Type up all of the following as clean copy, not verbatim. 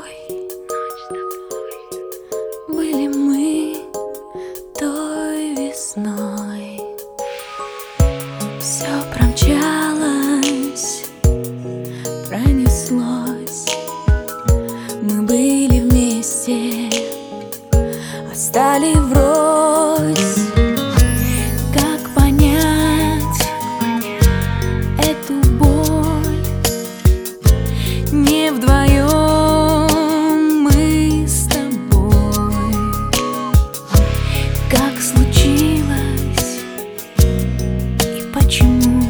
тобой, были мы той весной. Все промчалось, пронеслось. Мы были вместе, а стали врозь. Как понять эту боль? Не вдвоем мы с тобой. Как случилось и почему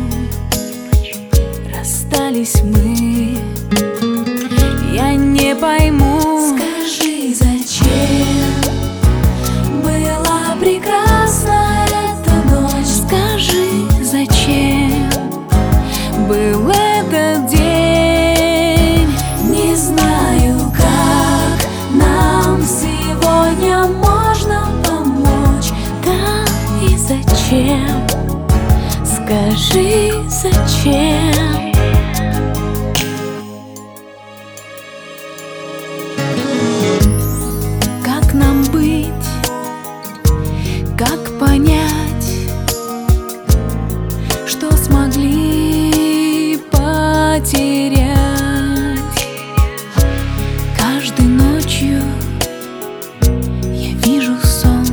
расстались мы, я не пойму. Скажи, зачем была прекрасна эта ночь? Скажи, зачем был этот день? Не знаю, как нам сегодня можно помочь. Да и зачем? Скажи, зачем? Как нам быть? Как понять, что смогли потерять? Каждой ночью я вижу сон,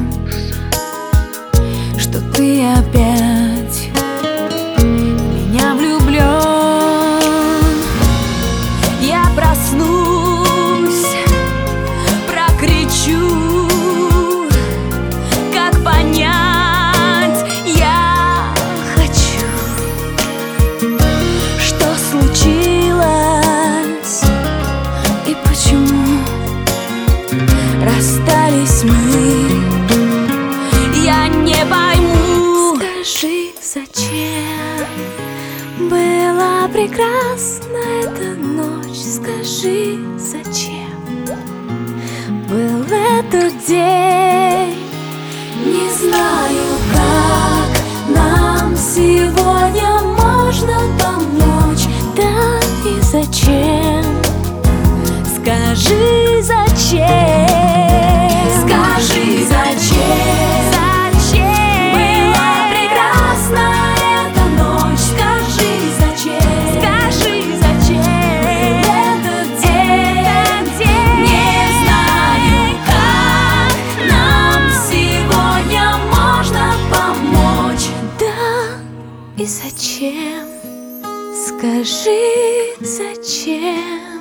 что ты опять в меня влюблен. Я проснусь, прокричу. Как понять, я хочу, что случилось и почему расстались мы, я не пойму. Скажи, зачем была прекрасна эта ночь? Скажи, зачем был этот день? Не знаю, как нам сегодня можно помочь. Да и зачем? Скажи, зачем? Скажи, зачем? Зачем была прекрасна эта ночь? Скажи, зачем? Скажи, зачем этот день? Не знаю, как нам сегодня можно помочь. Да и зачем? Скажи, зачем?